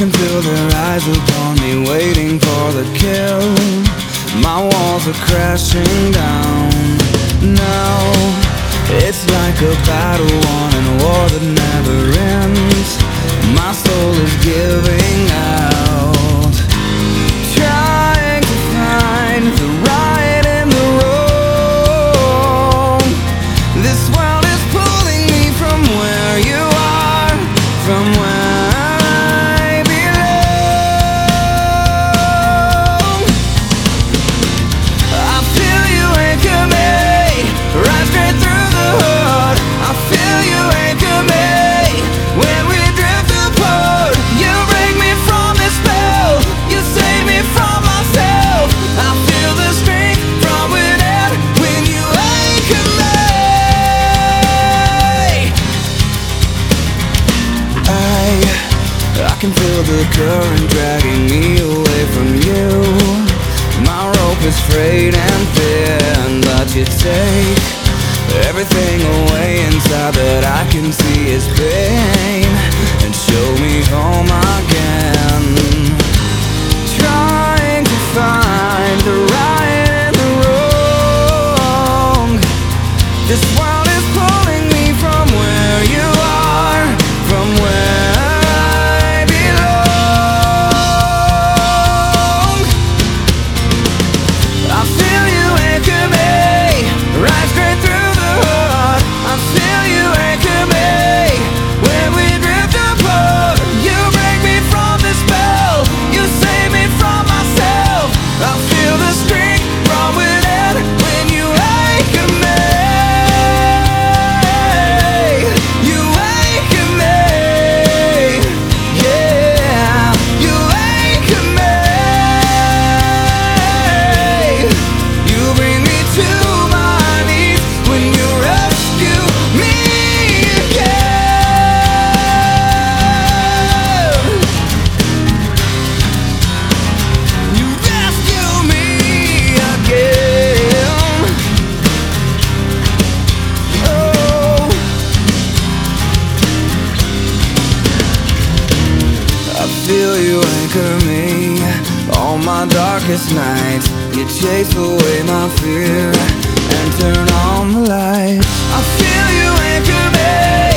can feel their eyes upon me, waiting for the kill. My walls are crashing down now. It's like a battle won in a war that never ends. My soul is giving out, trying to find the right and the wrong. This world is pulling me from where you are, from where I belong. I feel you anchor me, right straight through the heart. I feel you anchor me when we drift apart. You break me from this spell, you save me from myself. I feel the strength from within when you anchor me. I can feel the current dragging me away from you. My rope is frayed and thin, but you take everything away inside that I can see is pain, and show me home again. Trying to find the right and the wrong. This world is pulling me from where you are, from where I belong. I feel you anchor me, right straight through the heart. I feel you anchor me when we drift apart. You break me from this spell, you save me from myself. I feel the strength from within when you anchor me. You anchor me, yeah. You anchor me. You bring me to my knees when you rescue me again. You rescue me again. Oh, I feel you anchor me on my darkest nights. You chase away my fear and turn on the lights. I feel you anchor me.